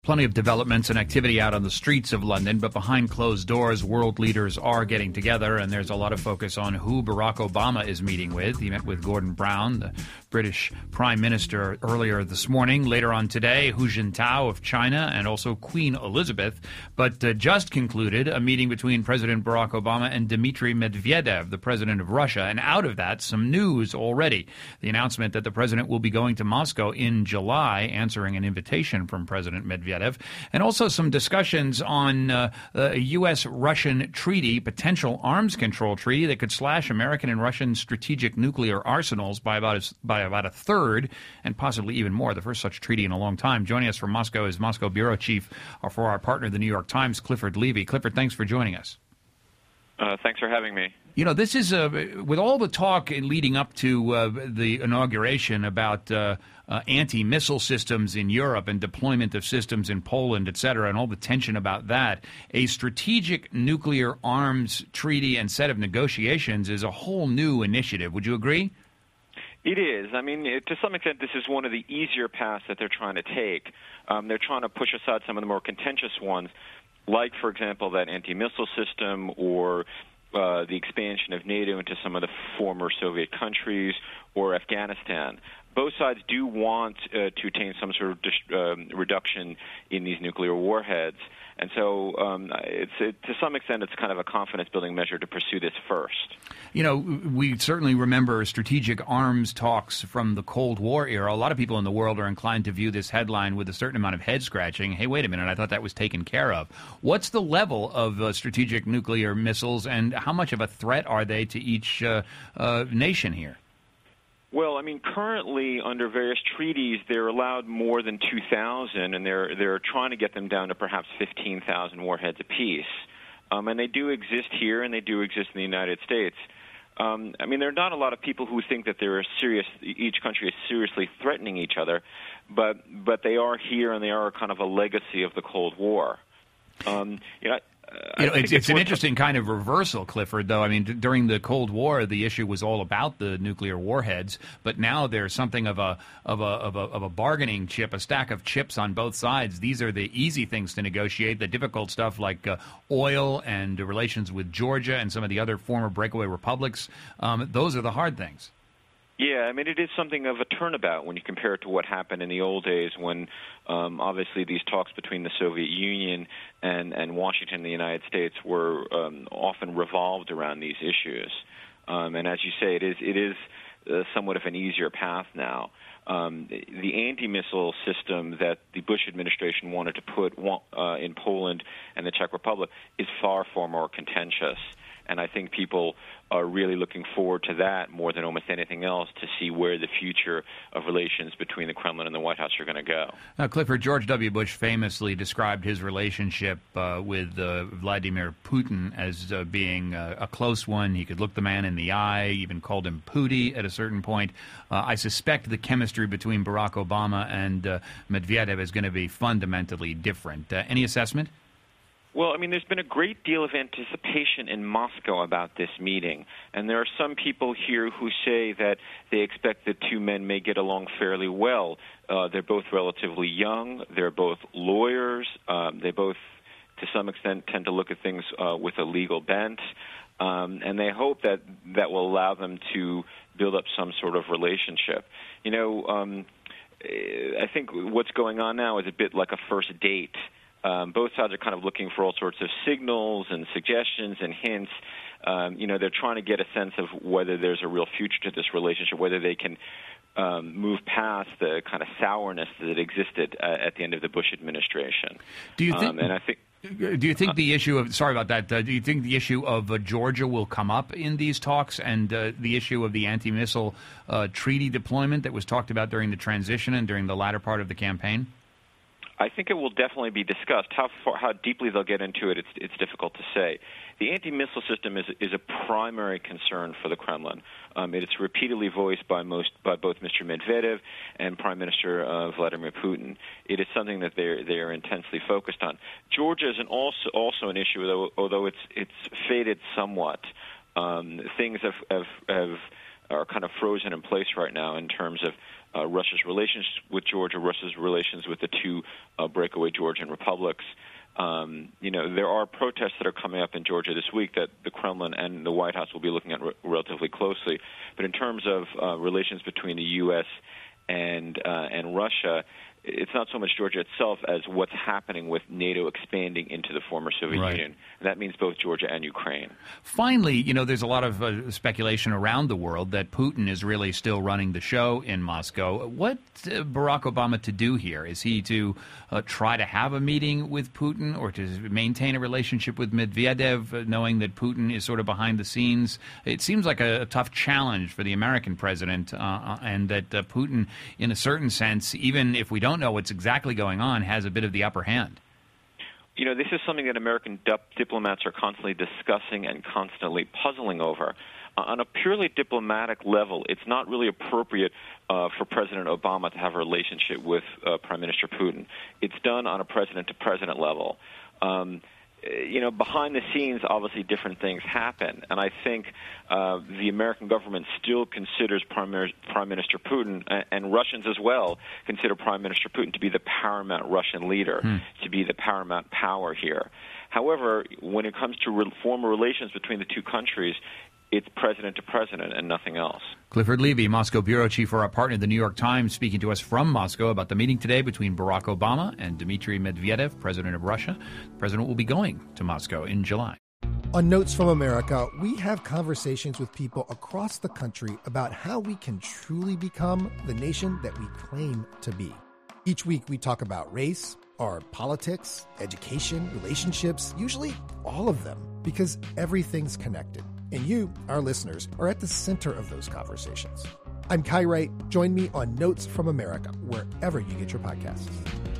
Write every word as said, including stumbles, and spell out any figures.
Plenty of developments and activity out on the streets of London, but behind closed doors, world leaders are getting together, and there's a lot of focus on who Barack Obama is meeting with. He met with Gordon Brown, the British Prime Minister, earlier this morning. Later on today, Hu Jintao of China and also Queen Elizabeth, but uh, just concluded a meeting between President Barack Obama and Dmitry Medvedev, the president of Russia, and out of that, some news already. The announcement that the president will be going to Moscow in July, answering an invitation from President Medvedev. And also some discussions on uh, a U S Russian treaty, potential arms control treaty that could slash American and Russian strategic nuclear arsenals by about a, by about a third and possibly even more, the first such treaty in a long time. Joining us from Moscow is Moscow bureau chief for our partner, the New York Times, Clifford Levy. Clifford, thanks for joining us. Uh, thanks for having me. You know, this is, uh, with all the talk leading up to uh, the inauguration about uh, uh, anti-missile systems in Europe and deployment of systems in Poland, et cetera, and all the tension about that, a strategic nuclear arms treaty and set of negotiations is a whole new initiative. Would you agree? It is. I mean, to some extent, this is one of the easier paths that they're trying to take. Um, they're trying to push aside some of the more contentious ones, like, for example, that anti-missile system or Uh, the expansion of NATO into some of the former Soviet countries or Afghanistan. Both sides do want uh, to attain some sort of dis- um, reduction in these nuclear warheads. And so um, it's, it, to some extent, it's kind of a confidence-building measure to pursue this first. You know, we certainly remember strategic arms talks from the Cold War era. A lot of people in the world are inclined to view this headline with a certain amount of head-scratching. Hey, wait a minute, I thought that was taken care of. What's the level of uh, strategic nuclear missiles, and how much of a threat are they to each uh, uh, nation here? Well, I mean, currently under various treaties, they're allowed more than two thousand, and they're they're trying to get them down to perhaps fifteen thousand warheads apiece. Um, and they do exist here, and they do exist in the United States. Um, I mean, there are not a lot of people who think that they're serious. Each country is seriously threatening each other, but but they are here, and they are kind of a legacy of the Cold War. Um, you know. You know, it's, it's an interesting kind of reversal, Clifford, though. I mean, d- during the Cold War, the issue was all about the nuclear warheads, but now there's something of a of a of a of a bargaining chip, a stack of chips on both sides. These are the easy things to negotiate. The difficult stuff like uh, oil and uh, relations with Georgia and some of the other former breakaway republics, um, those are the hard things. Yeah, I mean, it is something of a turnabout when you compare it to what happened in the old days when um, obviously these talks between the Soviet Union and, and Washington and the United States were um, often revolved around these issues. Um, and as you say, it is it is uh, somewhat of an easier path now. Um, the anti-missile system that the Bush administration wanted to put uh, in Poland and the Czech Republic is far, far more contentious. And I think people are really looking forward to that more than almost anything else to see where the future of relations between the Kremlin and the White House are going to go. Now, Clifford, George W. Bush famously described his relationship uh, with uh, Vladimir Putin as uh, being uh, a close one. He could look the man in the eye, even called him Pooty at a certain point. Uh, I suspect the chemistry between Barack Obama and uh, Medvedev is going to be fundamentally different. Uh, any assessment? Well, I mean, there's been a great deal of anticipation in Moscow about this meeting, and there are some people here who say that they expect the two men may get along fairly well. Uh, they're both relatively young. They're both lawyers. Um, they both, to some extent, tend to look at things uh, with a legal bent, um, and they hope that that will allow them to build up some sort of relationship. You know, um, I think what's going on now is a bit like a first date. Um, both sides are kind of looking for all sorts of signals and suggestions and hints. Um, you know, they're trying to get a sense of whether there's a real future to this relationship, whether they can um, move past the kind of sourness that existed uh, at the end of the Bush administration. Do you think? Um, and I think. Do you think the issue of sorry about that? Uh, do you think the issue of uh, Georgia will come up in these talks, and uh, the issue of the anti-missile uh, treaty deployment that was talked about during the transition and during the latter part of the campaign? I think it will definitely be discussed. How far, how deeply they'll get into it, it's, it's difficult to say. The anti-missile system is is a primary concern for the Kremlin. Um, it's repeatedly voiced by most by both Mister Medvedev and Prime Minister uh, Vladimir Putin. It is something that they they are intensely focused on. Georgia is an also also an issue, though, although it's it's faded somewhat. Um, things have have, have are kind of frozen in place right now in terms of uh, Russia's relations with Georgia, Russia's relations with the two uh, breakaway Georgian republics. Um, you know, there are protests that are coming up in Georgia this week that the Kremlin and the White House will be looking at re- relatively closely. But in terms of uh, relations between the U S and uh, and Russia, it's not so much Georgia itself as what's happening with NATO expanding into the former Soviet right. Union. And that means both Georgia and Ukraine. Finally, you know, there's a lot of uh, speculation around the world that Putin is really still running the show in Moscow. What uh, Barack Obama to do here? Is he to uh, try to have a meeting with Putin or to maintain a relationship with Medvedev, uh, knowing that Putin is sort of behind the scenes? It seems like a, a tough challenge for the American president, uh, and that uh, Putin, in a certain sense, even if we don't know what's exactly going on, has a bit of the upper hand. You know, this is something that American dip- diplomats are constantly discussing and constantly puzzling over. Uh, on a purely diplomatic level, it's not really appropriate uh, for President Obama to have a relationship with uh, Prime Minister Putin. It's done on a president-to-president level. Um, You know, behind the scenes, obviously different things happen, and I think uh, the American government still considers Prime, Prime Minister Putin, and, and Russians as well, consider Prime Minister Putin to be the paramount Russian leader, hmm. to be the paramount power here. However, when it comes to re- former relations between the two countries, it's president to president and nothing else. Clifford Levy, Moscow bureau chief for our partner, The New York Times, speaking to us from Moscow about the meeting today between Barack Obama and Dmitry Medvedev, president of Russia. The president will be going to Moscow in July. On Notes from America, we have conversations with people across the country about how we can truly become the nation that we claim to be. Each week we talk about race, our politics, education, relationships, usually all of them, because everything's connected. And you, our listeners, are at the center of those conversations. I'm Kai Wright. Join me on Notes from America, wherever you get your podcasts.